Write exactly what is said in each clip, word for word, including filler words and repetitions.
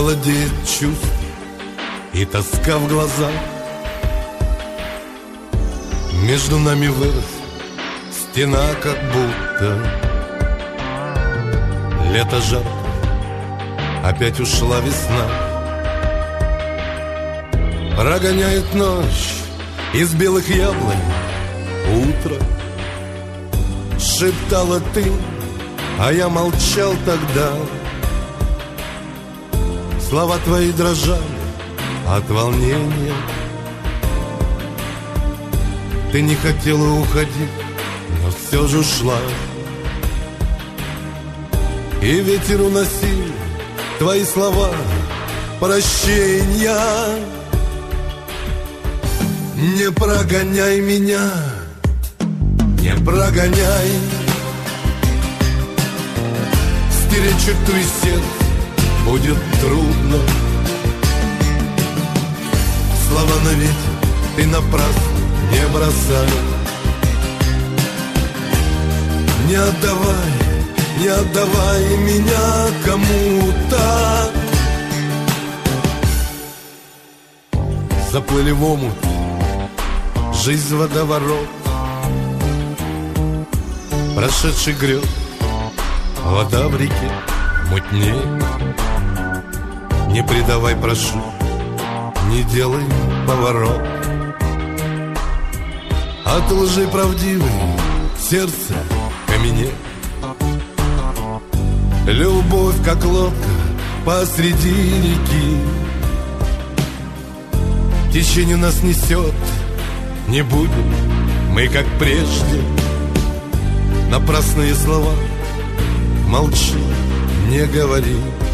Холодеет чувств и тоска в глазах. Между нами вырос стена, как будто. Лето жарко, опять ушла весна. Прогоняет ночь из белых яблонь утро. Шептала ты, а я молчал тогда. Слова твои дрожали от волнения. Ты не хотела уходить, но все же ушла. И ветер уносил твои слова прощения. Не прогоняй меня, не прогоняй. Стереть черту из сердца будет трудно. Слова на ветер ты напрасно не бросай. Не отдавай, не отдавай меня кому-то. Заплыли в омут, жизнь водоворот, прошедший грез, вода в реке мутнее. Не предавай, прошу, не делай поворот. От лжи правдивой сердце каменеет. Любовь, как лодка посреди реки. Течение нас несет, не будем мы, как прежде. Напрасные слова, молчи, не говори.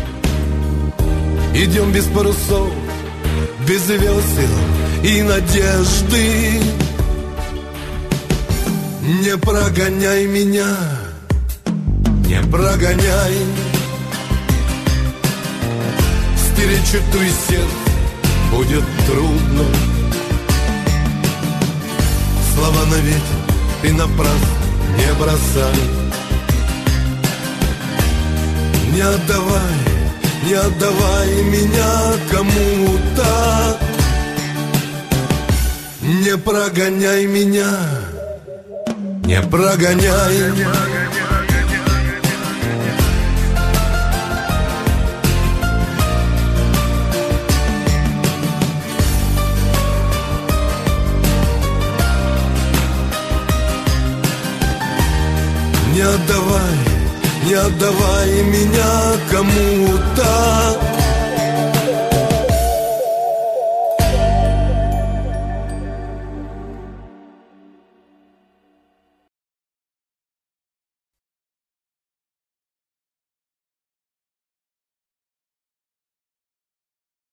Идем без парусов, без весел и надежды. Не прогоняй меня, не прогоняй. Стереть черту из сердца будет трудно. Слова на ветер ты напрасно не бросай. Не отдавай, не отдавай меня кому-то. Не прогоняй меня, не прогоняй. Не отдавай, не отдавай меня кому-то.